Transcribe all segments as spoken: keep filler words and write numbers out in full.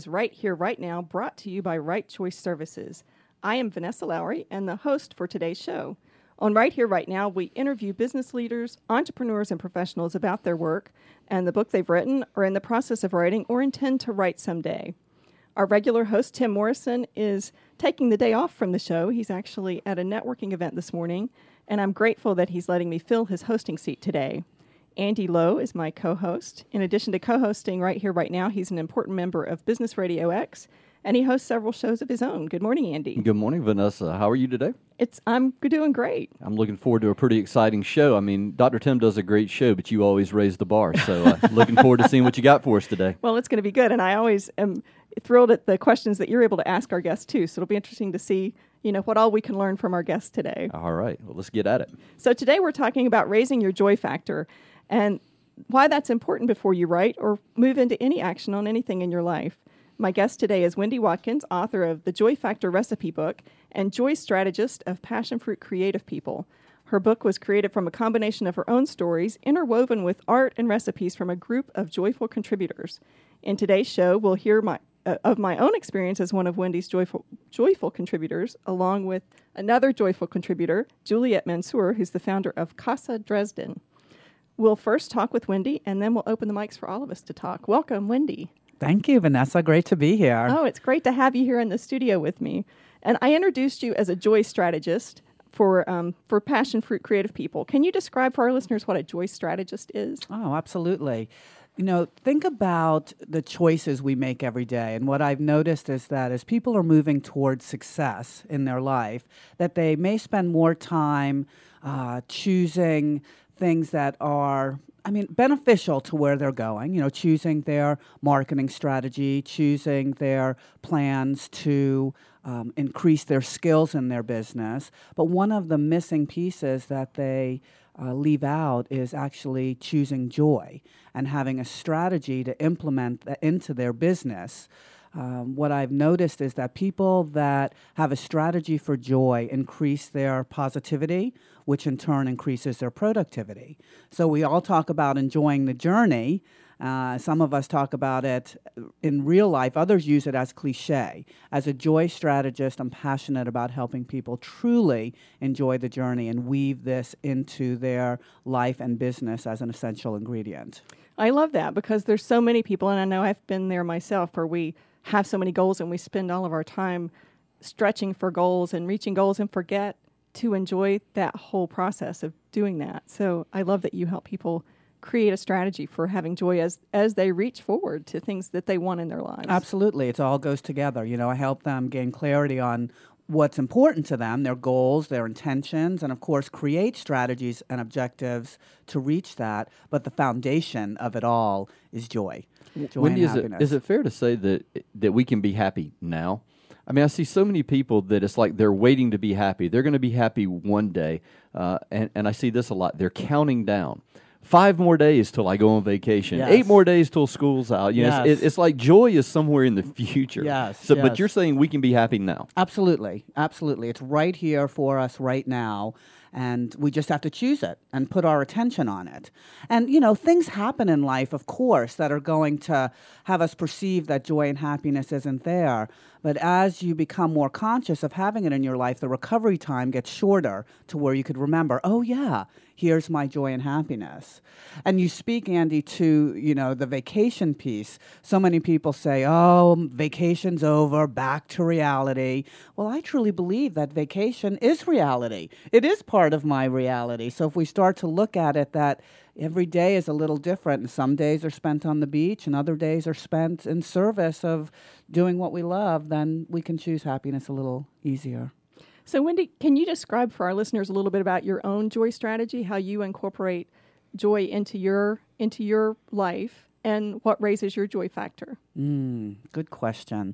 Right Here, Right Now, brought to you by Right Choice Services. I am Vanessa Lowry and the host for today's show. On Right Here, Right Now, we interview business leaders, entrepreneurs, and professionals about their work and the book they've written, or in the process of writing, or intend to write someday. Our regular host, Tim Morrison, is taking the day off from the show. He's actually at a networking event this morning, and I'm grateful that he's letting me fill his hosting seat today. Andy Lowe is my co-host. In addition to co-hosting Right Here, Right Now, he's an important member of Business Radio X, and he hosts several shows of his own. Good morning, Andy. Good morning, Vanessa. How are you today? It's I'm doing great. I'm looking forward to a pretty exciting show. I mean, Doctor Tim does a great show, but you always raise the bar. So uh, looking forward to seeing what you got for us today. Well, it's going to be good, and I always am thrilled at the questions that you're able to ask our guests, too. So it'll be interesting to see, you know, what all we can learn from our guests today. All right. Well, let's get at it. So today we're talking about raising your joy factor and why that's important before you write or move into any action on anything in your life. My guest today is Wendy Watkins, author of the Joy Factor Recipe Book and joy strategist of Passion Fruit Creative People. Her book was created from a combination of her own stories, interwoven with art and recipes from a group of joyful contributors. In today's show, we'll hear my uh, of my own experience as one of Wendy's joyful joyful contributors, along with another joyful contributor, Juliet Mansour, who's the founder of Casa Dresden. We'll first talk with Wendy, and then we'll open the mics for all of us to talk. Welcome, Wendy. Thank you, Vanessa. Great to be here. Oh, it's great to have you here in the studio with me. And I introduced you as a joy strategist for um, for Passion Fruit Creative People. Can you describe for our listeners what a joy strategist is? Oh, absolutely. You know, think about the choices we make every day. And what I've noticed is that as people are moving towards success in their life, that they may spend more time uh, choosing things that are, I mean, beneficial to where they're going, you know, choosing their marketing strategy, choosing their plans to um, increase their skills in their business. But one of the missing pieces that they uh, leave out is actually choosing joy and having a strategy to implement that into their business. Um, what I've noticed is that people that have a strategy for joy increase their positivity, which in turn increases their productivity. So we all talk about enjoying the journey. Uh, some of us talk about it in real life. Others use it as cliche. As a joy strategist, I'm passionate about helping people truly enjoy the journey and weave this into their life and business as an essential ingredient. I love that because there's so many people, and I know I've been there myself, where we have so many goals and we spend all of our time stretching for goals and reaching goals and forget to enjoy that whole process of doing that. So I love that you help people create a strategy for having joy as as they reach forward to things that they want in their lives. Absolutely. It all goes together. You know, I help them gain clarity on what's important to them, their goals, their intentions, and of course create strategies and objectives to reach that. But the foundation of it all is joy. Joy Wendy, and is it, happiness. is it fair to say that that we can be happy now? I mean, I see so many people that it's like they're waiting to be happy. They're going to be happy one day, uh, and, and I see this a lot. They're counting down. Five more days till I go on vacation. Yes. Eight more days till school's out. You Yes. know, it's, it, it's like joy is somewhere in the future. Yes, So, yes. but you're saying we can be happy now. Absolutely. Absolutely. It's right here for us right now. And we just have to choose it and put our attention on it. And, you know, things happen in life, of course, that are going to have us perceive that joy and happiness isn't there. But as you become more conscious of having it in your life, the recovery time gets shorter to where you could remember, oh, yeah, here's my joy and happiness. And you speak, Andy, to, you know, the vacation piece. So many people say, oh, vacation's over, back to reality. Well, I truly believe that vacation is reality. It is part of my reality. So if we start to look at it that every day is a little different, and some days are spent on the beach and other days are spent in service of doing what we love, then we can choose happiness a little easier. So, Wendy, can you describe for our listeners a little bit about your own joy strategy, how you incorporate joy into your into your life, and what raises your joy factor? Mm, good question.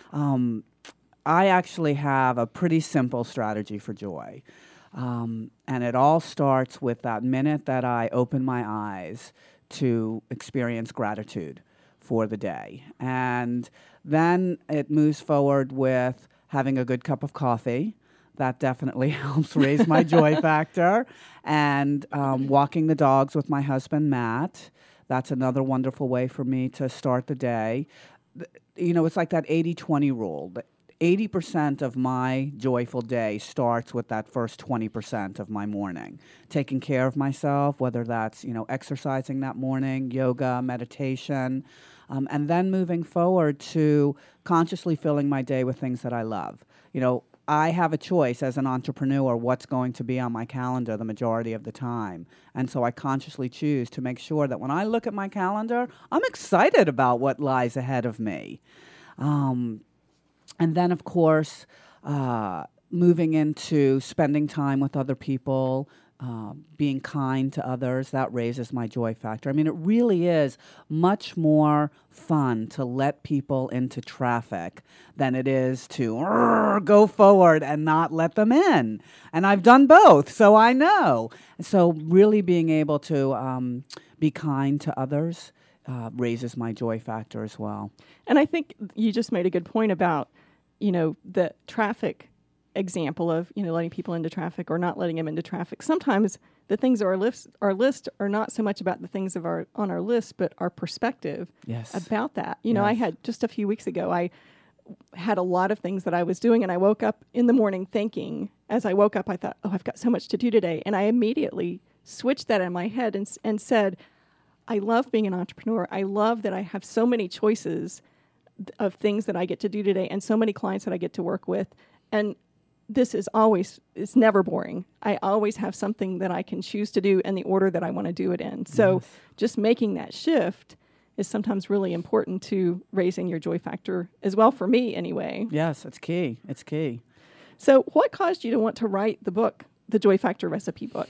Um, I actually have a pretty simple strategy for joy. Um, and it all starts with that minute that I open my eyes to experience gratitude for the day. And then it moves forward with having a good cup of coffee. That definitely helps raise my joy factor. And um, walking the dogs with my husband, Matt. That's another wonderful way for me to start the day. you know, it's like that eighty twenty rule. That eighty percent of my joyful day starts with that first twenty percent of my morning. Taking care of myself, whether that's, you know, exercising that morning, yoga, meditation, um, and then moving forward to consciously filling my day with things that I love. You know, I have a choice as an entrepreneur what's going to be on my calendar the majority of the time. And so I consciously choose to make sure that when I look at my calendar, I'm excited about what lies ahead of me. Um, and then, of course, uh, moving into spending time with other people, uh, being kind to others, that raises my joy factor. I mean, it really is much more fun to let people into traffic than it is to "Rrr, go forward and not let them in. And I've done both, so I know. So really being able to um, be kind to others uh, raises my joy factor as well. And I think you just made a good point about, you know, the traffic example of, you know, letting people into traffic or not letting them into traffic. Sometimes the things on our list, our list are not so much about the things of our on our list, but our perspective Yes. about that. You know, I Yes. had just a few weeks ago, I had a lot of things that I was doing, and I woke up in the morning thinking, as I woke up, I thought, oh, I've got so much to do today. And I immediately switched that in my head and, and said, I love being an entrepreneur. I love that I have so many choices of things that I get to do today and so many clients that I get to work with. And this is always, it's never boring. I always have something that I can choose to do in the order that I want to do it in. So Yes. just making that shift is sometimes really important to raising your joy factor as well, for me anyway. Yes, it's key. It's key. So what caused you to want to write the book, the Joy Factor Recipe Book?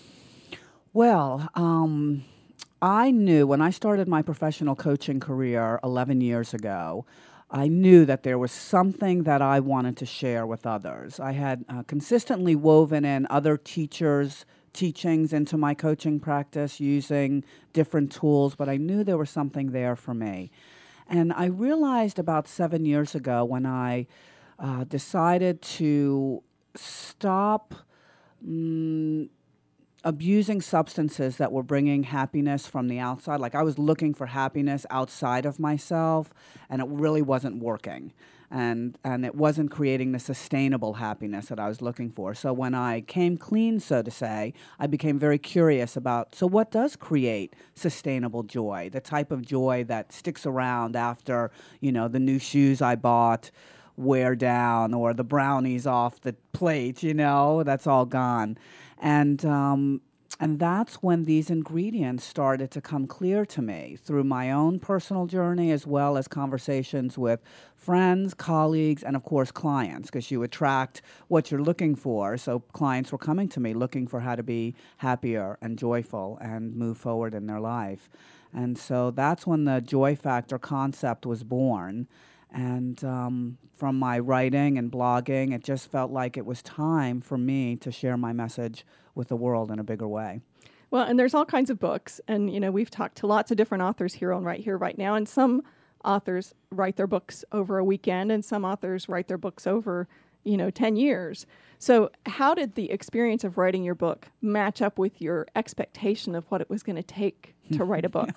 Well, um, I knew when I started my professional coaching career eleven years ago, I knew that there was something that I wanted to share with others. I had uh, consistently woven in other teachers' teachings into my coaching practice using different tools, but I knew there was something there for me. And I realized about seven years ago when I uh, decided to stop mm, abusing substances that were bringing happiness from the outside. Like I was looking for happiness outside of myself, and it really wasn't working. And and it wasn't creating the sustainable happiness that I was looking for. So when I came clean, so to say, I became very curious about, so what does create sustainable joy? The type of joy that sticks around after, you know, the new shoes I bought wear down or the brownies off the plate, you know, that's all gone. And um, and that's when these ingredients started to come clear to me through my own personal journey as well as conversations with friends, colleagues, and of course clients, because you attract what you're looking for. So clients were coming to me looking for how to be happier and joyful and move forward in their life. And so that's when the joy factor concept was born. And um, from my writing and blogging, it just felt like it was time for me to share my message with the world in a bigger way. Well, and there's all kinds of books. And, you know, we've talked to lots of different authors here on Right Here, Right Now. And some authors write their books over a weekend, and some authors write their books over, you know, ten years. So how did the experience of writing your book match up with your expectation of what it was going to take to write a book?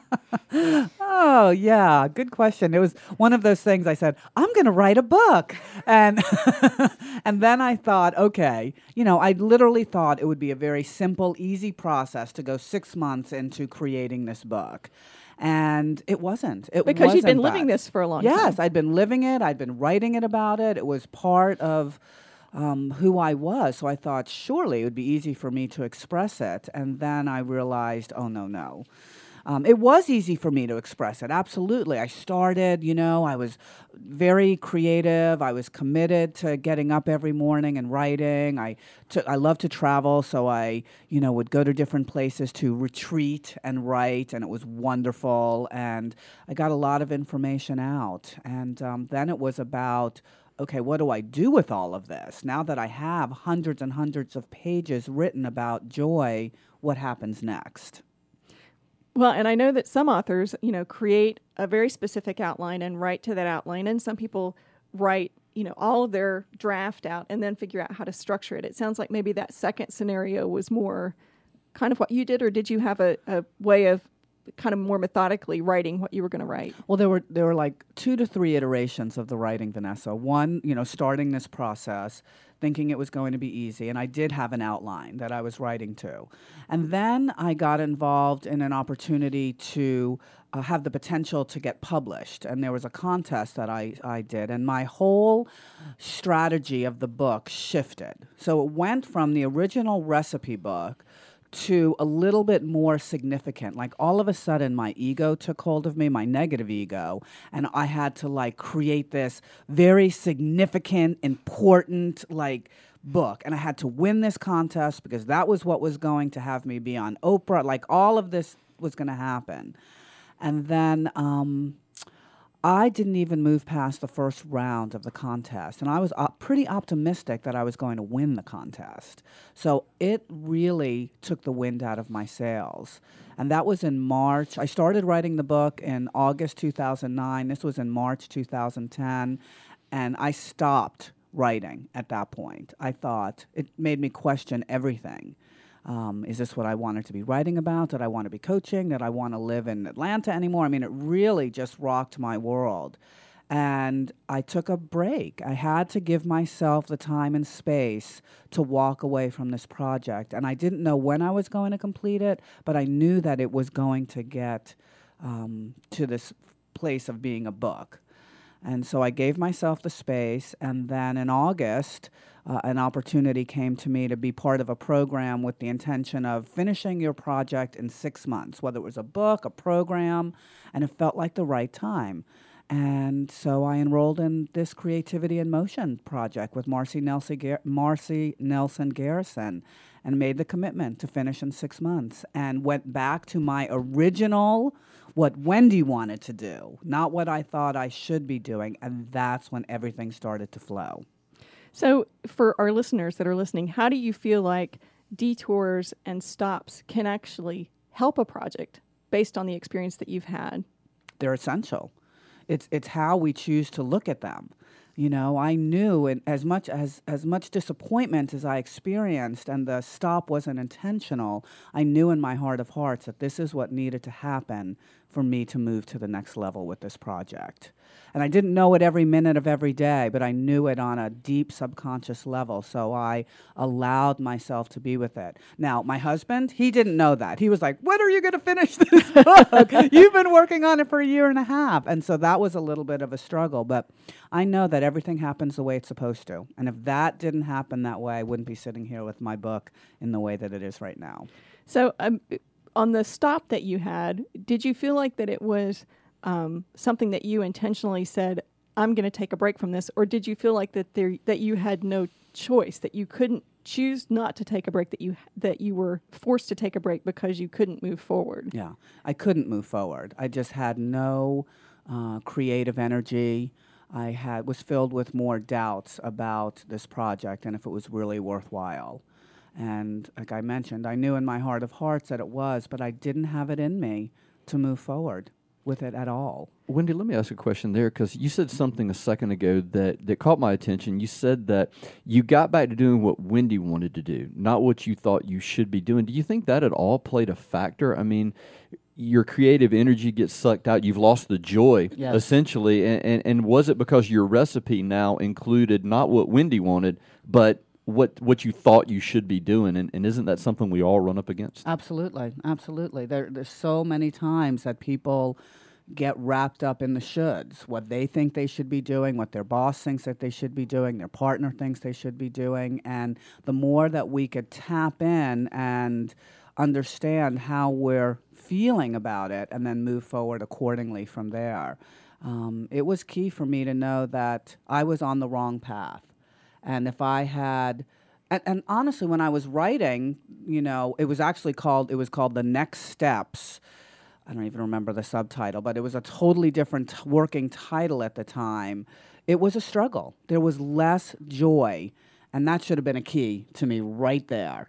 Oh, yeah. Good question. It was one of those things I said, I'm going to write a book. And and then I thought, okay, you know, I literally thought it would be a very simple, easy process to go six months into creating this book. And it wasn't. It Because wasn't you've been that. living this for a long Yes, time. I'd been living it. I'd been writing it about it. It was part of um, who I was. So I thought, surely it would be easy for me to express it. And then I realized, oh, no, no. Um, it was easy for me to express it, absolutely. I started, you know, I was very creative. I was committed to getting up every morning and writing. I took, I love to travel, so I, you know, would go to different places to retreat and write, and it was wonderful. And I got a lot of information out. And um, then it was about, okay, what do I do with all of this? Now that I have hundreds and hundreds of pages written about joy, what happens next? Well, and I know that some authors, you know, create a very specific outline and write to that outline. And some people write, you know, all of their draft out and then figure out how to structure it. It sounds like maybe that second scenario was more kind of what you did, or did you have a, a way of kind of more methodically writing what you were going to write? Well, there were there were like two to three iterations of the writing, Vanessa. One, you know, starting this process, thinking it was going to be easy, and I did have an outline that I was writing to. And then I got involved in an opportunity to uh, have the potential to get published, and there was a contest that I, I did, and my whole strategy of the book shifted. So it went from the original recipe book to a little bit more significant. Like all of a sudden my ego took hold of me, my negative ego, and I had to like create this very significant, important like book. And I had to win this contest because that was what was going to have me be on Oprah. Like all of this was going to happen. And then um, I didn't even move past the first round of the contest. And I was op- pretty optimistic that I was going to win the contest. So it really took the wind out of my sails. And that was in March. I started writing the book in August two thousand nine. This was in March two thousand ten. And I stopped writing at that point. I thought it made me question everything. Um, is this what I wanted to be writing about? Did I want to be coaching? Did I want to live in Atlanta anymore? I mean, it really just rocked my world. And I took a break. I had to give myself the time and space to walk away from this project. And I didn't know when I was going to complete it, but I knew that it was going to get um, to this place of being a book. And so I gave myself the space, and then in August, uh, an opportunity came to me to be part of a program with the intention of finishing your project in six months, whether it was a book, a program, and it felt like the right time. And so I enrolled in this Creativity in Motion project with Marcy Nelson, Gar- Marcy Nelson Garrison, and made the commitment to finish in six months and went back to my original, what Wendy wanted to do, not what I thought I should be doing. And that's when everything started to flow. So for our listeners that are listening, how do you feel like detours and stops can actually help a project based on the experience that you've had? They're essential. It's it's how we choose to look at them. You know, I knew, and as much as as much disappointment as I experienced, and the stop wasn't intentional, I knew in my heart of hearts that this is what needed to happen for me to move to the next level with this project. And I didn't know it every minute of every day, but I knew it on a deep subconscious level, so I allowed myself to be with it. Now, my husband, he didn't know that. He was like, when are you going to finish this book? You've been working on it for a year and a half. And so that was a little bit of a struggle, but I know that everything happens the way it's supposed to. And if that didn't happen that way, I wouldn't be sitting here with my book in the way that it is right now. So um, on the stop that you had, did you feel like that it was um, something that you intentionally said, I'm going to take a break from this? Or did you feel like that there that you had no choice, that you couldn't choose not to take a break, that you that you were forced to take a break because you couldn't move forward? Yeah, I couldn't move forward. I just had no uh, creative energy. I had was filled with more doubts about this project and if it was really worthwhile. And like I mentioned, I knew in my heart of hearts that it was, but I didn't have it in me to move forward with it at all. Wendy, let me ask a question there, because you said something a second ago that, that caught my attention. You said that you got back to doing what Wendy wanted to do, not what you thought you should be doing. Do you think that at all played a factor? I mean, your creative energy gets sucked out. You've lost the joy, yes. essentially. And, and, and was it because your recipe now included not what Wendy wanted, but what what you thought you should be doing? And, and isn't that something we all run up against? Absolutely, absolutely. There, there's so many times that people get wrapped up in the shoulds, what they think they should be doing, what their boss thinks that they should be doing, their partner thinks they should be doing. And the more that we could tap in and understand how we're feeling about it and then move forward accordingly from there. Um, it was key for me to know that I was on the wrong path. And if I had, and, and honestly, when I was writing, you know, it was actually called, it was called The Next Steps. I don't even remember the subtitle, but it was a totally different t- working title at the time. It was a struggle. There was less joy, and that should have been a key to me right there.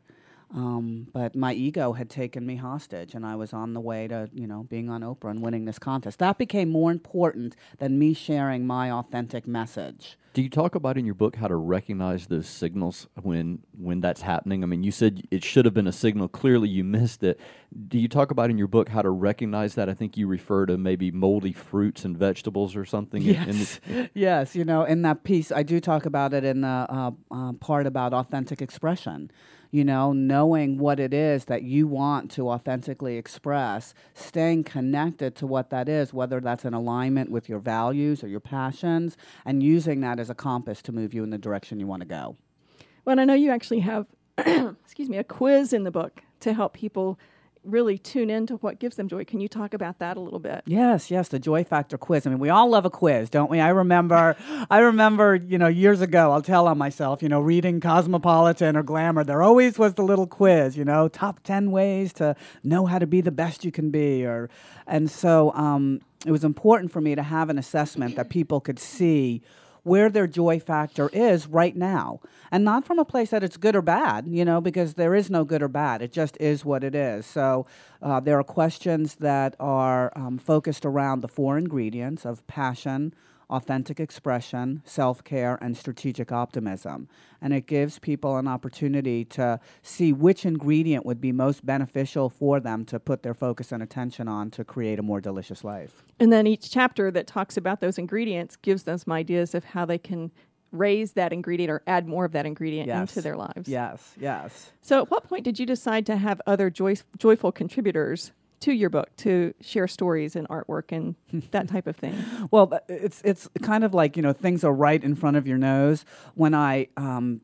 Um, but my ego had taken me hostage, and I was on the way to, you know, being on Oprah and winning this contest. That became more important than me sharing my authentic message Do you talk about in your book how to recognize those signals when when that's happening? I mean, you said it should have been a signal. Clearly, you missed it. Do you talk about in your book how to recognize that? I think you refer to maybe moldy fruits and vegetables or something. Yes, in the, yes. You know, in that piece, I do talk about it in the uh, uh, part about authentic expression. You know, knowing what it is that you want to authentically express, staying connected to what that is, whether that's in alignment with your values or your passions, and using that as a compass to move you in the direction you want to go. Well, and I know you actually have, excuse me, a quiz in the book to help people really tune into what gives them joy. Can you talk about that a little bit? Yes, yes, the Joy Factor quiz. I mean, we all love a quiz, don't we? I remember, I remember, you know, years ago, I'll tell on myself, you know, reading Cosmopolitan or Glamour, there always was the little quiz, you know, top ten ways to know how to be the best you can be. Or, and so um, it was important for me to have an assessment that people could see where their joy factor is right now. And not from a place that it's good or bad, you know, because there is no good or bad. It just is what it is. So uh, there are questions that are um, focused around the four ingredients of passion, authentic expression, self-care, and strategic optimism. And it gives people an opportunity to see which ingredient would be most beneficial for them to put their focus and attention on to create a more delicious life. And then each chapter that talks about those ingredients gives them some ideas of how they can raise that ingredient or add more of that ingredient Yes. into their lives. Yes, yes. So at what point did you decide to have other joy- joyful contributors to your book to share stories and artwork and that type of thing? Well, th- it's it's kind of like, you know, things are right in front of your nose. When I um,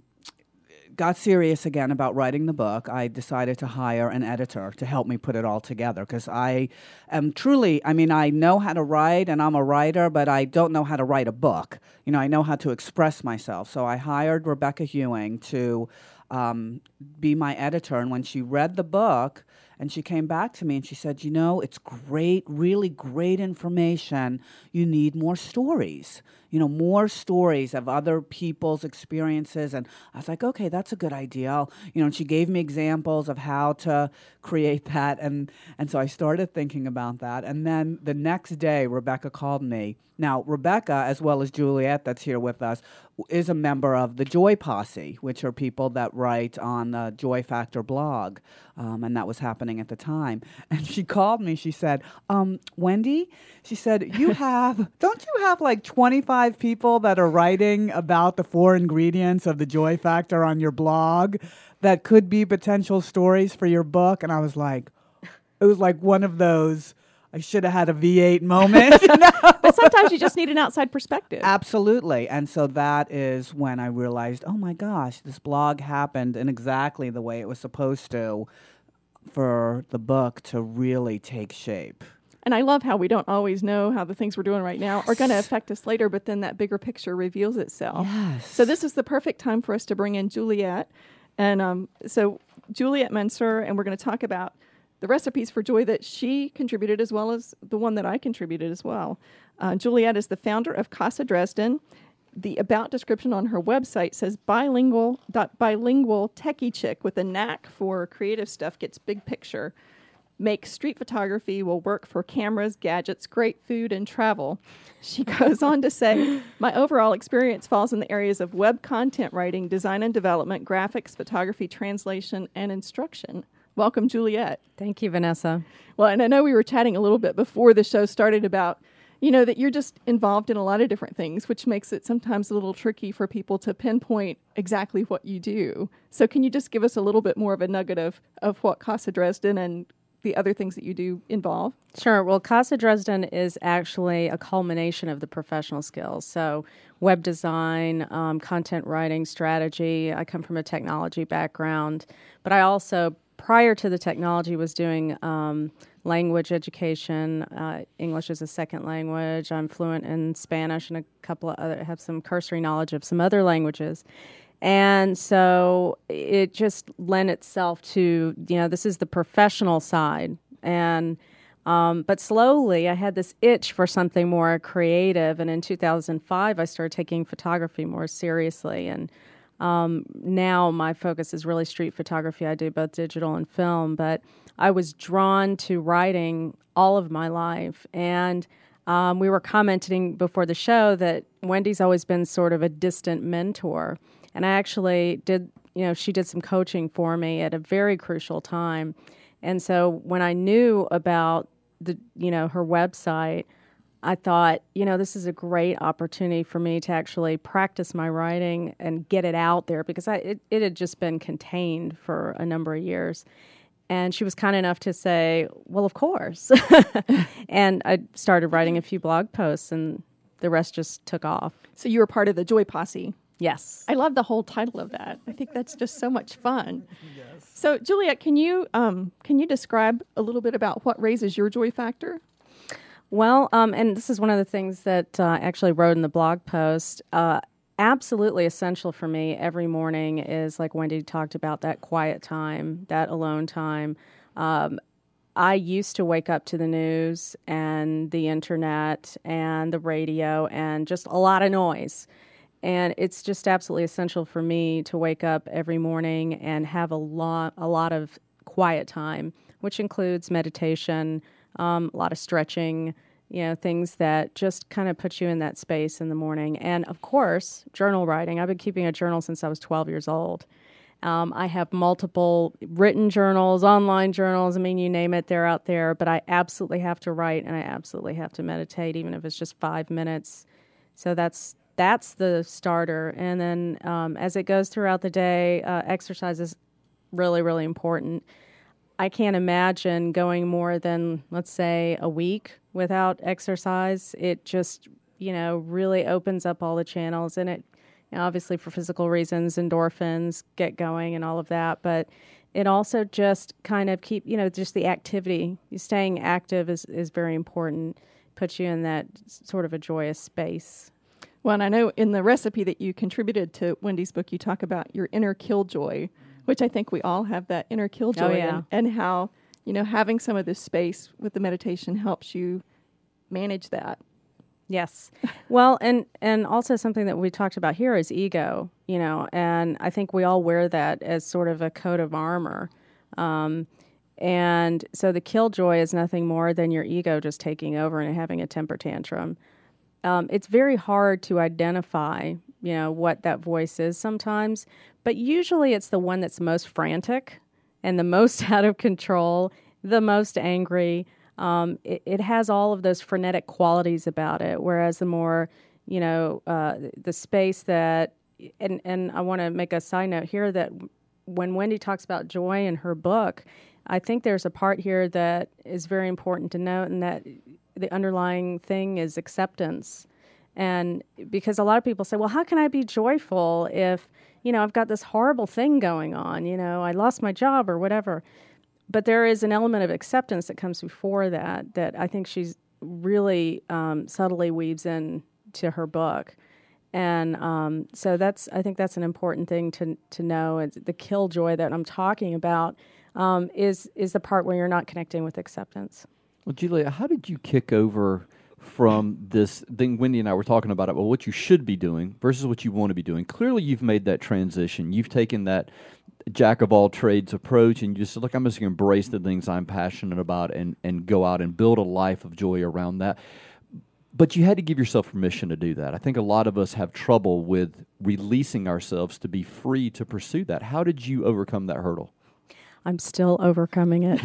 got serious again about writing the book, I decided to hire an editor to help me put it all together, because I am truly, I mean, I know how to write and I'm a writer, but I don't know how to write a book. You know, I know how to express myself. So I hired Rebecca Hewing to um, be my editor. And when she read the book, and she came back to me and she said, you know, it's great, really great information. You need more stories, you know, more stories of other people's experiences. And I was like, okay, that's a good idea. I'll, you know, and she gave me examples of how to create that. And, and so I started thinking about that. And then the next day, Rebecca called me. Now, Rebecca, as well as Juliet, that's here with us, is a member of the Joy Posse, which are people that write on the Joy Factor blog. Um, and that was happening at the time. And she called me. She said, um, Wendy, she said, you have, don't you have like twenty-five people that are writing about the four ingredients of the Joy Factor on your blog that could be potential stories for your book? And I was like, it was like one of those, I should have had a V eight moment. You know? But sometimes you just need an outside perspective. Absolutely. And so that is when I realized, oh my gosh, this blog happened in exactly the way it was supposed to for the book to really take shape. And I love how we don't always know how the things we're doing right now are going to affect us later, but then that bigger picture reveals itself. Yes. So this is the perfect time for us to bring in Juliet. And um, so Juliet Mansour, and we're going to talk about the recipes for joy that she contributed as well as the one that I contributed as well. Uh, Juliet is the founder of Casa Dresden. The about description on her website says bilingual, dot, bilingual techie chick with a knack for creative stuff, gets big picture. Makes street photography, will work for cameras, gadgets, great food, and travel. She goes on to say, my overall experience falls in the areas of web content writing, design and development, graphics, photography, translation, and instruction. Welcome, Juliet. Thank you, Vanessa. Well, and I know we were chatting a little bit before the show started about, you know, that you're just involved in a lot of different things, which makes it sometimes a little tricky for people to pinpoint exactly what you do. So can you just give us a little bit more of a nugget of, of what Casa Dresden and the other things that you do involve? Sure. Well, Casa Dresden is actually a culmination of the professional skills. So web design, um, content writing, strategy. I come from a technology background, but I also, prior to the technology, was doing um, language education. Uh, English is a second language. I'm fluent in Spanish and a couple of other, have some cursory knowledge of some other languages. And so it just lent itself to, you know, this is the professional side. And, um, but slowly I had this itch for something more creative. And in two thousand five, I started taking photography more seriously. And um, now my focus is really street photography. I do both digital and film, but I was drawn to writing all of my life. And um, we were commenting before the show that Wendy's always been sort of a distant mentor. And I actually did, you know, she did some coaching for me at a very crucial time. And so when I knew about the, you know, her website, I thought, you know, this is a great opportunity for me to actually practice my writing and get it out there, because I, it, it had just been contained for a number of years. And she was kind enough to say, well, of course. And I started writing a few blog posts, and the rest just took off. So you were part of the Joy Posse. Yes. I love the whole title of that. I think that's just so much fun. Yes. So, Juliet, can you um, can you describe a little bit about what raises your joy factor? Well, um, and this is one of the things that uh, I actually wrote in the blog post. Uh, absolutely essential for me every morning is, like Wendy talked about, that quiet time, that alone time. Um, I used to wake up to the news and the internet and the radio and just a lot of noise. And it's just absolutely essential for me to wake up every morning and have a lot, a lot of quiet time, which includes meditation, um, a lot of stretching, you know, things that just kind of put you in that space in the morning. And of course, journal writing. I've been keeping a journal since I was twelve years old. Um, I have multiple written journals, online journals. I mean, you name it, they're out there. But I absolutely have to write, and I absolutely have to meditate, even if it's just five minutes. So that's that's the starter. And then um, as it goes throughout the day, uh, exercise is really, really important. I can't imagine going more than, let's say, a week without exercise. It just, you know, really opens up all the channels, and it, you know, obviously for physical reasons, endorphins get going and all of that, but it also just kind of keep, you know, just the activity. Staying active is, is very important, puts you in that sort of a joyous space. Well, and I know in the recipe that you contributed to Wendy's book, you talk about your inner killjoy, which I think we all have that inner killjoy, oh, yeah. and, and how, you know, having some of this space with the meditation helps you manage that. Yes. Well, and, and also something that we talked about here is ego, you know, and I think we all wear that as sort of a coat of armor. Um, and so the killjoy is nothing more than your ego just taking over and having a temper tantrum. Um, it's very hard to identify, you know, what that voice is sometimes, but usually it's the one that's most frantic and the most out of control, the most angry. Um, it, it has all of those frenetic qualities about it, whereas the more, you know, uh, the space that, and, and I want to make a side note here that when Wendy talks about joy in her book, I think there's a part here that is very important to note, and that the underlying thing is acceptance. And because a lot of people say, well, how can I be joyful if, you know, I've got this horrible thing going on, you know, I lost my job or whatever. But there is an element of acceptance that comes before that, that I think she's really um, subtly weaves in to her book. And um, so that's, I think that's an important thing to to know. It's the killjoy that I'm talking about um, is is the part where you're not connecting with acceptance. Well, Julia, how did you kick over from this thing Wendy and I were talking about, it, well, what you should be doing versus what you want to be doing? Clearly, you've made that transition. You've taken that jack of all trades approach, and you just said, look, I'm just going to embrace the things I'm passionate about and, and go out and build a life of joy around that. But you had to give yourself permission to do that. I think a lot of us have trouble with releasing ourselves to be free to pursue that. How did you overcome that hurdle? I'm still overcoming it.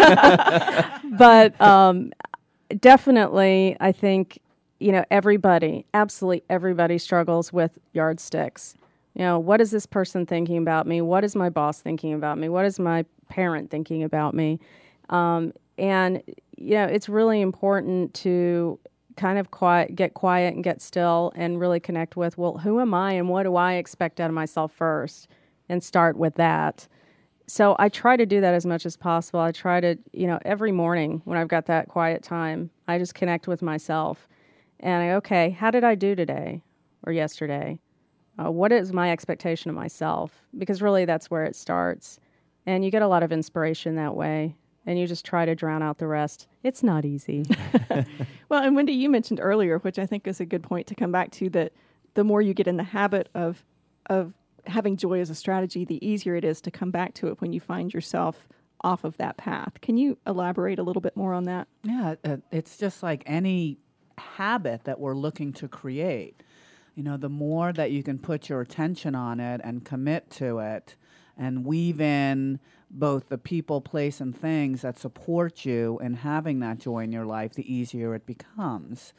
But um, definitely, I think, you know, everybody, absolutely everybody struggles with yardsticks. You know, what is this person thinking about me? What is my boss thinking about me? What is my parent thinking about me? Um, and, you know, it's really important to kind of quiet, get quiet and get still and really connect with, well, who am I and what do I expect out of myself first? And start with that. So I try to do that as much as possible. I try to, you know, every morning when I've got that quiet time, I just connect with myself. And I, okay, how did I do today or yesterday? Uh, what is my expectation of myself? Because really that's where it starts. And you get a lot of inspiration that way. And you just try to drown out the rest. It's not easy. Well, and Wendy, you mentioned earlier, which I think is a good point to come back to, that the more you get in the habit of of having joy as a strategy, the easier it is to come back to it when you find yourself off of that path. Can you elaborate a little bit more on that? Yeah, uh, it's just like any habit that we're looking to create. You know, the more that you can put your attention on it and commit to it and weave in both the people, place, and things that support you in having that joy in your life, the easier it becomes.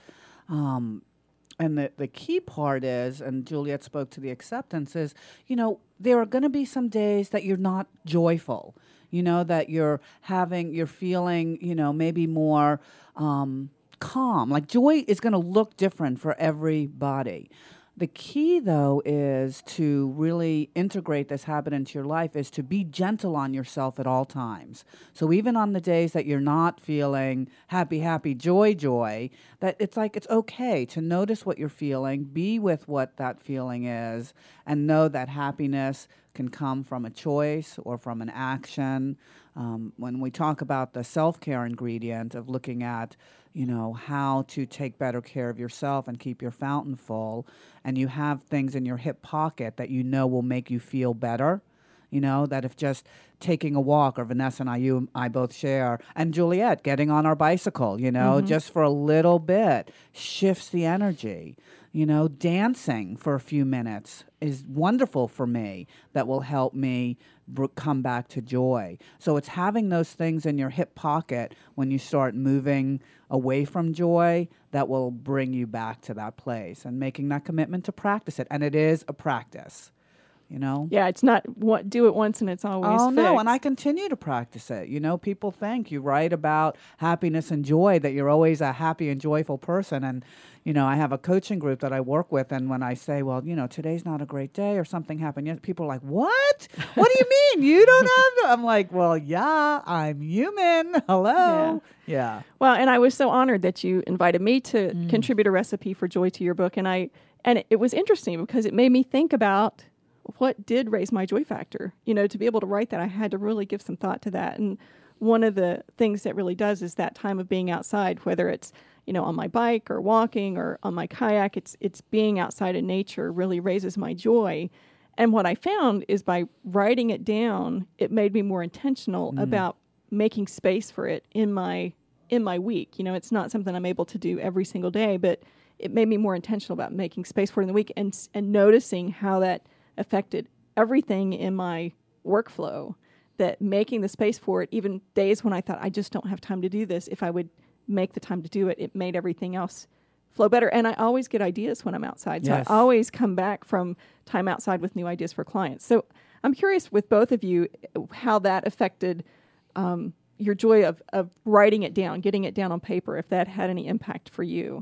Um, and the, the key part is, and Juliet spoke to the acceptance, is, you know, there are going to be some days that you're not joyful, you know, that you're having, you're feeling, you know, maybe more um, calm. Like joy is going to look different for everybody. The key, though, is to really integrate this habit into your life, is to be gentle on yourself at all times. So even on the days that you're not feeling happy, happy, joy, joy, that it's like it's okay to notice what you're feeling, be with what that feeling is, and know that happiness can come from a choice or from an action. Um, when we talk about the self-care ingredient of looking at, you know, how to take better care of yourself and keep your fountain full, and you have things in your hip pocket that you know will make you feel better, you know, that if just taking a walk, or Vanessa and I, you I both share, and Juliet, getting on our bicycle, you know, mm-hmm. just for a little bit, shifts the energy. You know, dancing for a few minutes is wonderful for me. That will help me br- come back to joy. So it's having those things in your hip pocket when you start moving away from joy that will bring you back to that place, and making that commitment to practice it. And it is a practice. You know? Yeah, it's not what do it once and it's always Oh, fixed. no, and I continue to practice it. You know, people think you write about happiness and joy, that you're always a happy and joyful person. And, you know, I have a coaching group that I work with, and when I say, well, you know, today's not a great day or something happened, yet people are like, what? What do you mean? You don't have... I'm like, well, yeah, I'm human. Hello. Yeah. yeah. Well, and I was so honored that you invited me to mm. contribute a recipe for joy to your book. And I and it, it was interesting because it made me think about what did raise my joy factor. You know, to be able to write that, I had to really give some thought to that. And one of the things that really does is that time of being outside, whether it's, you know, on my bike or walking or on my kayak, it's it's being outside in nature really raises my joy. And what I found is by writing it down, it made me more intentional mm. about making space for it in my in my week. You know, it's not something I'm able to do every single day, but it made me more intentional about making space for it in the week, and and noticing how that affected everything in my workflow, that making the space for it, even days when I thought I just don't have time to do this, if I would make the time to do it, it made everything else flow better. And I always get ideas when I'm outside. Yes. So I always come back from time outside with new ideas for clients. So I'm curious with both of you how that affected um, your joy of, of writing it down, getting it down on paper, if that had any impact for you.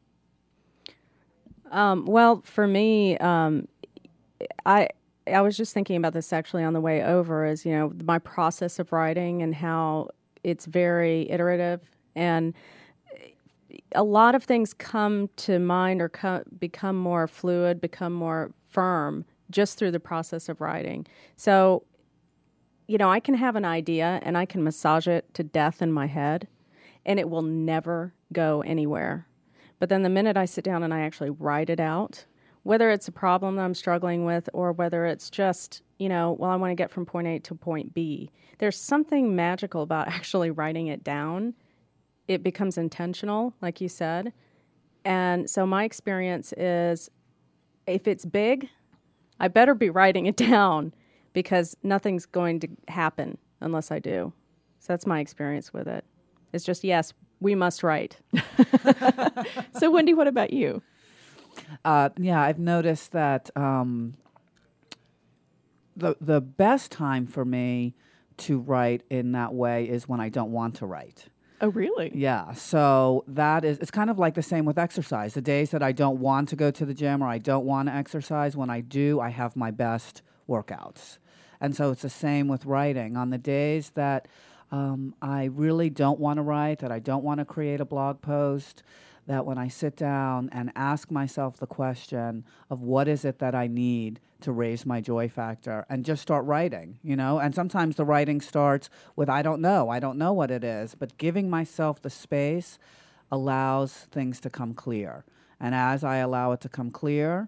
Um, well, for me, um, I I was just thinking about this actually on the way over, is, you know, my process of writing and how it's very iterative, and a lot of things come to mind or co- become more fluid, become more firm just through the process of writing. So, you know, I can have an idea and I can massage it to death in my head, and it will never go anywhere. But then the minute I sit down and I actually write it out, whether it's a problem that I'm struggling with or whether it's just, you know, well, I want to get from point A to point B, there's something magical about actually writing it down. It becomes intentional, like you said. And so my experience is, if it's big, I better be writing it down, because nothing's going to happen unless I do. So that's my experience with it. It's just, yes, we must write. So, Wendy, what about you? Uh, yeah, I've noticed that um, the the best time for me to write in that way is when I don't want to write. Oh, really? Yeah. So that is, it's kind of like the same with exercise. The days that I don't want to go to the gym or I don't want to exercise, when I do, I have my best workouts. And so it's the same with writing. On the days that um, I really don't want to write, that I don't want to create a blog post, that when I sit down and ask myself the question of what is it that I need to raise my joy factor, and just start writing, you know? And sometimes the writing starts with, I don't know, I don't know what it is, but giving myself the space allows things to come clear. And as I allow it to come clear,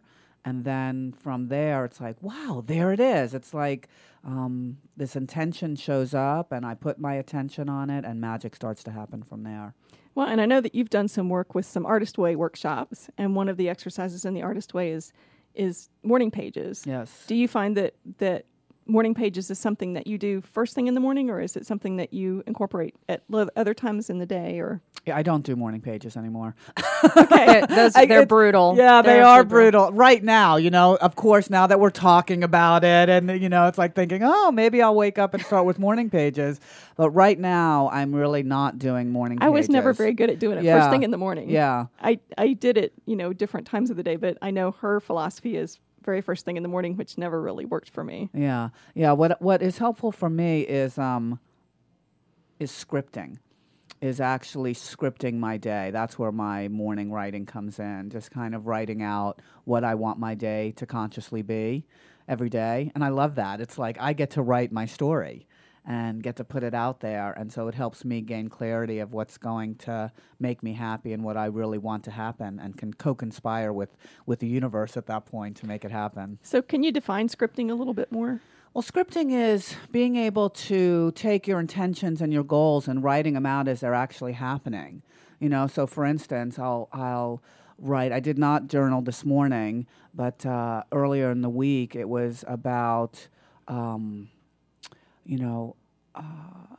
And then from there, it's like, wow, there it is. It's like um, this intention shows up, and I put my attention on it, and magic starts to happen from there. Well, and I know that you've done some work with some Artist Way workshops, and one of the exercises in the Artist Way is is morning pages. Yes. Do you find that that morning pages is something that you do first thing in the morning, or is it something that you incorporate at lo- other times in the day? Or Yeah, I don't do morning pages anymore. okay, Those, I- they're it's- brutal. Yeah, they They're are so brutal. Right now, you know, of course, now that we're talking about it, and, you know, it's like thinking, oh, maybe I'll wake up and start with morning pages. But right now, I'm really not doing morning I pages. was never very good at doing it Yeah. first thing in the morning. Yeah. I, I did it, you know, different times of the day, but I know her philosophy is very first thing in the morning, which never really worked for me. Yeah, yeah. What what is helpful for me is um is scripting, is actually scripting my day. That's where my morning writing comes in. Just kind of writing out what I want my day to consciously be every day, and I love that. It's like I get to write my story and get to put it out there, and so it helps me gain clarity of what's going to make me happy and what I really want to happen, and can co-conspire with with the universe at that point to make it happen. So can you define scripting a little bit more? Well, scripting is being able to take your intentions and your goals and writing them out as they're actually happening. You know, so for instance, I'll I'll write. I did not journal this morning, but uh, earlier in the week it was about, um, you know, uh,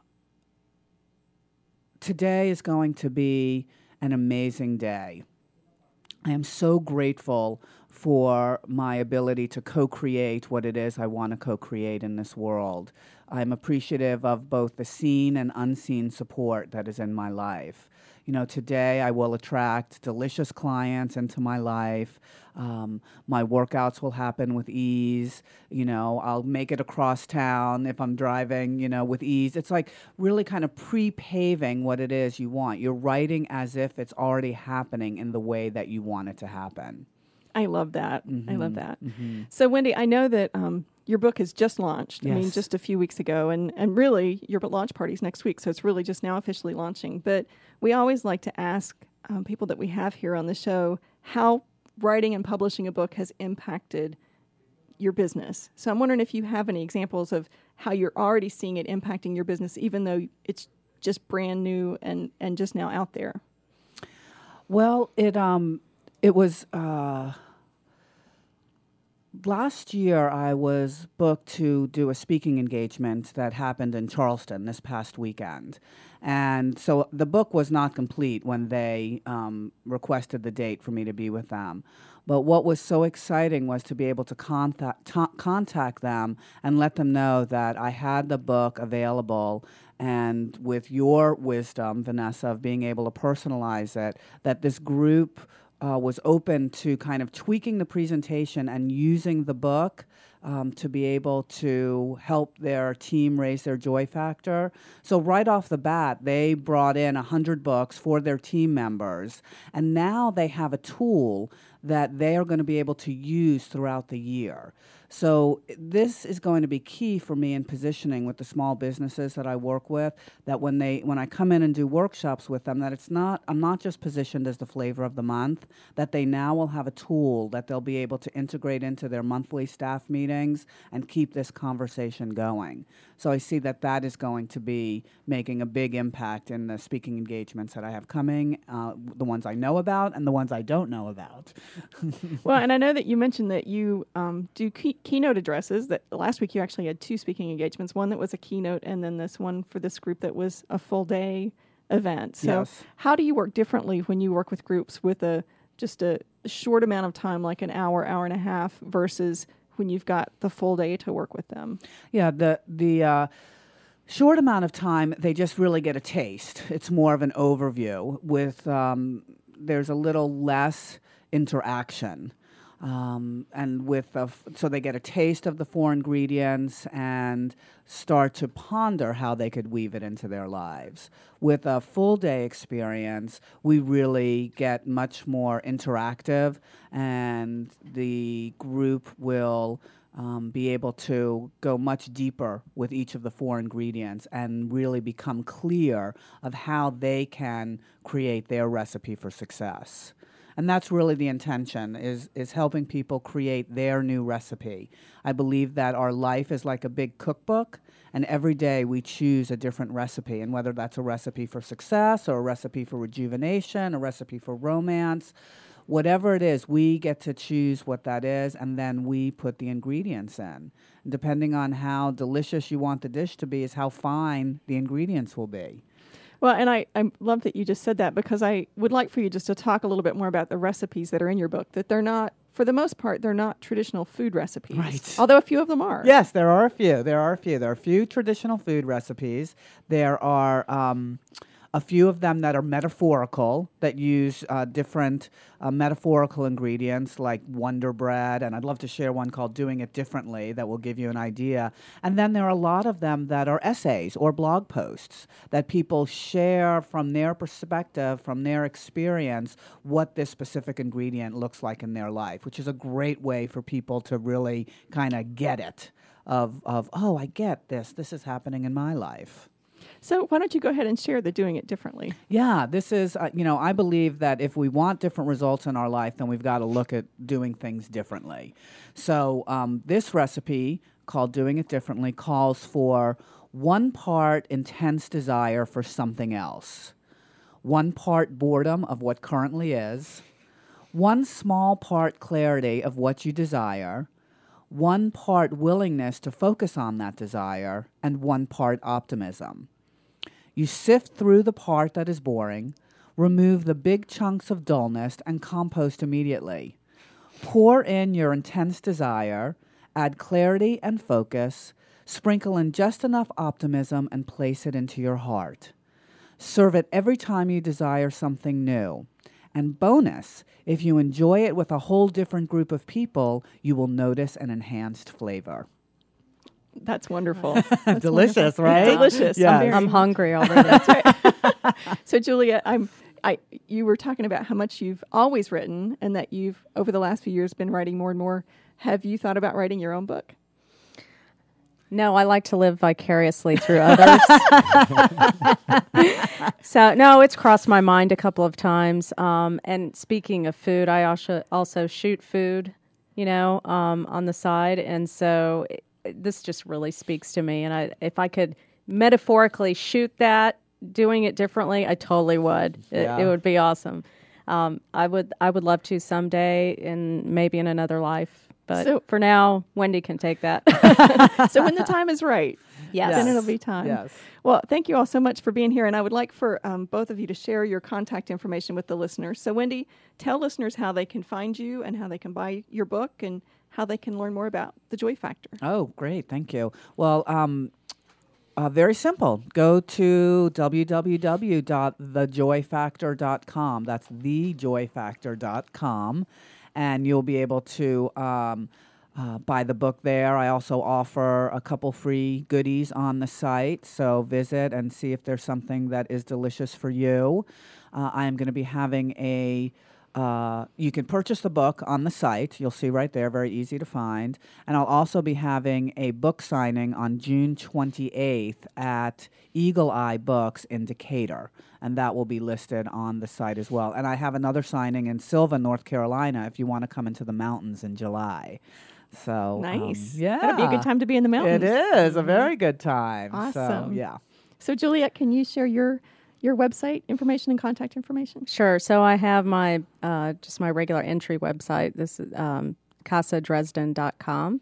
today is going to be an amazing day. I am so grateful for my ability to co-create what it is I want to co-create in this world. I'm appreciative of both the seen and unseen support that is in my life. You know, today I will attract delicious clients into my life. Um, my workouts will happen with ease. You know, I'll make it across town if I'm driving, you know, with ease. It's like really kind of pre-paving what it is you want. You're writing as if it's already happening in the way that you want it to happen. I love that. Mm-hmm. I love that. Mm-hmm. So, Wendy, I know that um, your book has just launched. I mean, Yes. just a few weeks ago, and and really your launch party's next week, so it's really just now officially launching. But we always like to ask um, people that we have here on the show how writing and publishing a book has impacted your business. So, I'm wondering if you have any examples of how you're already seeing it impacting your business, even though it's just brand new and and just now out there. Well, it um, it was. Uh Last year, I was booked to do a speaking engagement that happened in Charleston this past weekend. And so the book was not complete when they um, requested the date for me to be with them. But what was so exciting was to be able to contact, ta- contact them and let them know that I had the book available, and with your wisdom, Vanessa, of being able to personalize it, that this group Uh, was open to kind of tweaking the presentation and using the book um, to be able to help their team raise their joy factor. So right off the bat, they brought in one hundred books for their team members, and now they have a tool that they are going to be able to use throughout the year. So this is going to be key for me in positioning with the small businesses that I work with, that when they when I come in and do workshops with them, that it's not I'm not just positioned as the flavor of the month, that they now will have a tool that they'll be able to integrate into their monthly staff meetings and keep this conversation going. So I see that that is going to be making a big impact in the speaking engagements that I have coming, uh, the ones I know about and the ones I don't know about. Well, and I know that you mentioned that you um, do key- keynote addresses. That last week you actually had two speaking engagements, one that was a keynote and then this one for this group that was a full day event. So Yes. how do you work differently when you work with groups with a just a short amount of time, like an hour, hour and a half, versus when you've got the full day to work with them? Yeah, the the uh, short amount of time, they just really get a taste. It's more of an overview. With um, there's a little less interaction, um, and with the f- so they get a taste of the four ingredients and start to ponder how they could weave it into their lives. With a full day experience, we really get much more interactive, and the group will um, be able to go much deeper with each of the four ingredients and really become clear of how they can create their recipe for success. And that's really the intention, is, is helping people create their new recipe. I believe that our life is like a big cookbook, and every day we choose a different recipe, and whether that's a recipe for success or a recipe for rejuvenation, a recipe for romance, whatever it is, we get to choose what that is, and then we put the ingredients in. And depending on how delicious you want the dish to be is how fine the ingredients will be. Well, and I, I love that you just said that, because I would like for you just to talk a little bit more about the recipes that are in your book, that they're not, for the most part, they're not traditional food recipes. Right. Although a few of them are. Yes, there are a few. There are a few. There are a few traditional food recipes. There are um, a few of them that are metaphorical, that use uh, different uh, metaphorical ingredients like Wonder Bread, and I'd love to share one called Doing It Differently that will give you an idea. And then there are a lot of them that are essays or blog posts that people share from their perspective, from their experience, what this specific ingredient looks like in their life, which is a great way for people to really kind of get it, of, of, oh, I get this. This is happening in my life. So why don't you go ahead and share the Doing It Differently? Yeah, this is, uh, you know, I believe that if we want different results in our life, then we've got to look at doing things differently. So um, this recipe called Doing It Differently calls for one part intense desire for something else, one part boredom of what currently is, one small part clarity of what you desire, one part willingness to focus on that desire, and one part optimism. You sift through the part that is boring, remove the big chunks of dullness, and compost immediately. Pour in your intense desire, add clarity and focus, sprinkle in just enough optimism, and place it into your heart. Serve it every time you desire something new. And bonus, if you enjoy it with a whole different group of people, you will notice an enhanced flavor. That's wonderful. That's Delicious, wonderful. right? Delicious. Yes. I'm, very- I'm hungry already. That's right. So, Julia, I'm. I. You were talking about how much you've always written, and that you've over the last few years been writing more and more. Have you thought about writing your own book? No, I like to live vicariously through others. So, no, it's crossed my mind a couple of times. Um, and speaking of food, I also also shoot food, you know, um, on the side, and so it, this just really speaks to me. And I, if I could metaphorically shoot that, doing it differently, I totally would. It, Yeah. it would be awesome. Um, I would I would love to someday, and maybe in another life. But So- for now, Wendy can take that. So when the time is right, Yes. then it'll be time. Yes. Well, thank you all so much for being here, and I would like for um, both of you to share your contact information with the listeners. So, Wendy, tell listeners how they can find you and how they can buy your book and how they can learn more about the Joy Factor. Oh, great. Thank you. Well, um, uh, very simple. Go to w w w dot the joy factor dot com. That's the joy factor dot com. And you'll be able to um, uh, buy the book there. I also offer a couple free goodies on the site. So visit and see if there's something that is delicious for you. Uh, I am going to be having a Uh, you can purchase the book on the site. You'll see right there, very easy to find. And I'll also be having a book signing on June twenty-eighth at Eagle Eye Books in Decatur. And that will be listed on the site as well. And I have another signing in Sylva, North Carolina, if you want to come into the mountains in July. So Nice. Um, yeah. That'll be a good time to be in the mountains. It is a very good time. So, Awesome. yeah. So, Juliet, can you share your your website information and contact information? Sure. So I have my uh, just my regular entry website. This is um, casa dresden dot com.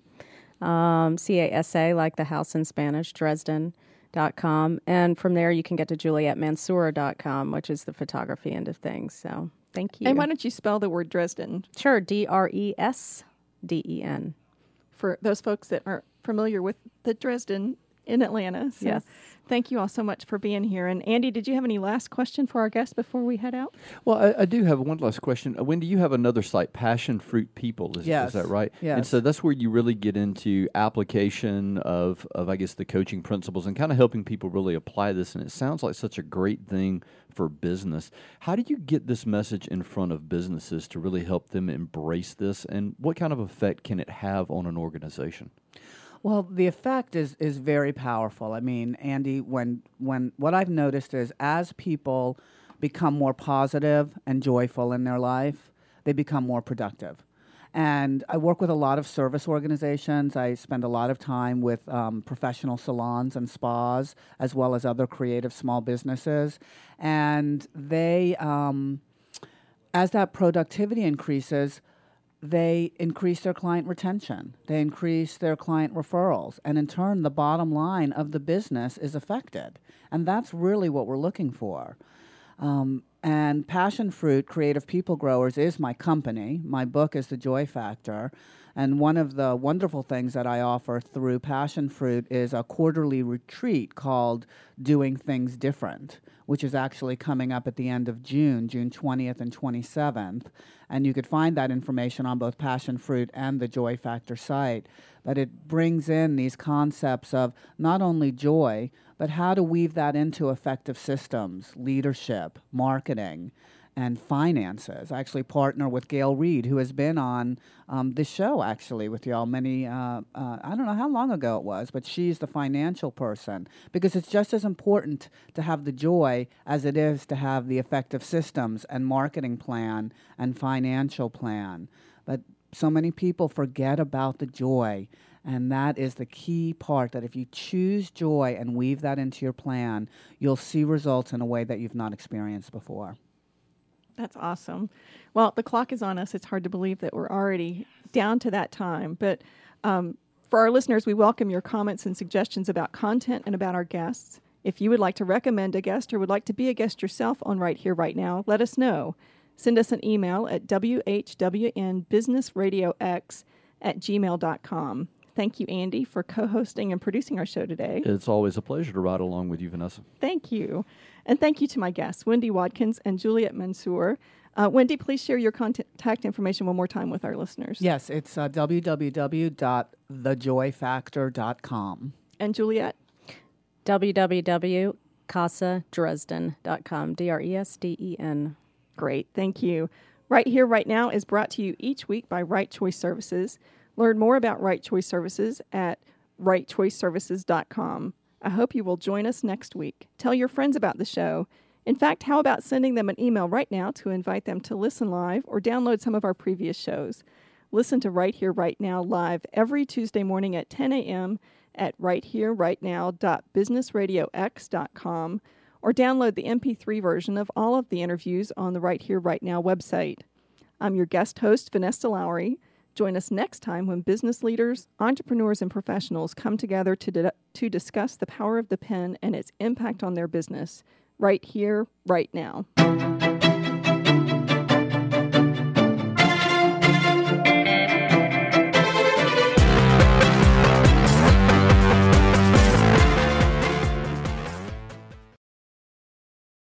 Um, C A S A, like the house in Spanish, Dresden dot com. And from there, you can get to juliet mansour dot com, which is the photography end of things. So thank you. And why don't you spell the word Dresden Sure. D R E S D E N. for those folks that are familiar with the Dresden in Atlanta? So Yes. Thank you all so much for being here. And Andy, did you have any last question for our guests before we head out? Well, I, I do have one last question. Uh, Wendy, you have another site, Passion Fruit People. Is, Yes. is that right? Yes. And so that's where you really get into application of, of, I guess, the coaching principles and kind of helping people really apply this. And it sounds like such a great thing for business. How do you get this message in front of businesses to really help them embrace this? And what kind of effect can it have on an organization? Well, the effect is is very powerful. I mean, Andy, when when what I've noticed is as people become more positive and joyful in their life, they become more productive. And I work with a lot of service organizations. I spend a lot of time with um, professional salons and spas, as well as other creative small businesses. And they, um, as that productivity increases, they increase their client retention. They increase their client referrals. And in turn, the bottom line of the business is affected. And that's really what we're looking for. Um, and Passion Fruit Creative People Growers is my company. My book is The Joy Factor. And one of the wonderful things that I offer through Passion Fruit is a quarterly retreat called Doing Things Different, which is actually coming up at the end of June, June twentieth and twenty-seventh. And you could find that information on both Passion Fruit and the Joy Factor site. But it brings in these concepts of not only joy, but how to weave that into effective systems, leadership, marketing, and finances. I actually partner with Gail Reed, who has been on um, this show, actually, with y'all many, uh, uh, I don't know how long ago it was, but she's the financial person, because it's just as important to have the joy as it is to have the effective systems and marketing plan and financial plan. But so many people forget about the joy. And that is the key part, that if you choose joy and weave that into your plan, you'll see results in a way that you've not experienced before. That's awesome. Well, the clock is on us. It's hard to believe that we're already down to that time. But um, for our listeners, we welcome your comments and suggestions about content and about our guests. If you would like to recommend a guest or would like to be a guest yourself on Right Here, Right Now, let us know. Send us an email at w h w n business radio x at gmail dot com. Thank you, Andy, for co-hosting and producing our show today. It's always a pleasure to ride along with you, Vanessa. Thank you. And thank you to my guests, Wendy Watkins and Juliet Mansour. Uh, Wendy, please share your contact information one more time with our listeners. Yes, it's uh, w w w dot the joy factor dot com. And Juliet? w w w dot casa dresden dot com, D R E S D E N. Great, thank you. Right Here, Right Now is brought to you each week by Right Choice Services. Learn more about Right Choice Services at right choice services dot com. I hope you will join us next week. Tell your friends about the show. In fact, how about sending them an email right now to invite them to listen live or download some of our previous shows? Listen to Right Here, Right Now live every Tuesday morning at ten a.m. at right here right now dot business radio x dot com or download the M P three version of all of the interviews on the Right Here, Right Now website. I'm your guest host, Vanessa Lowry. Join us next time when business leaders, entrepreneurs, and professionals come together to, di- to discuss the power of the pen and its impact on their business. Right here, right now.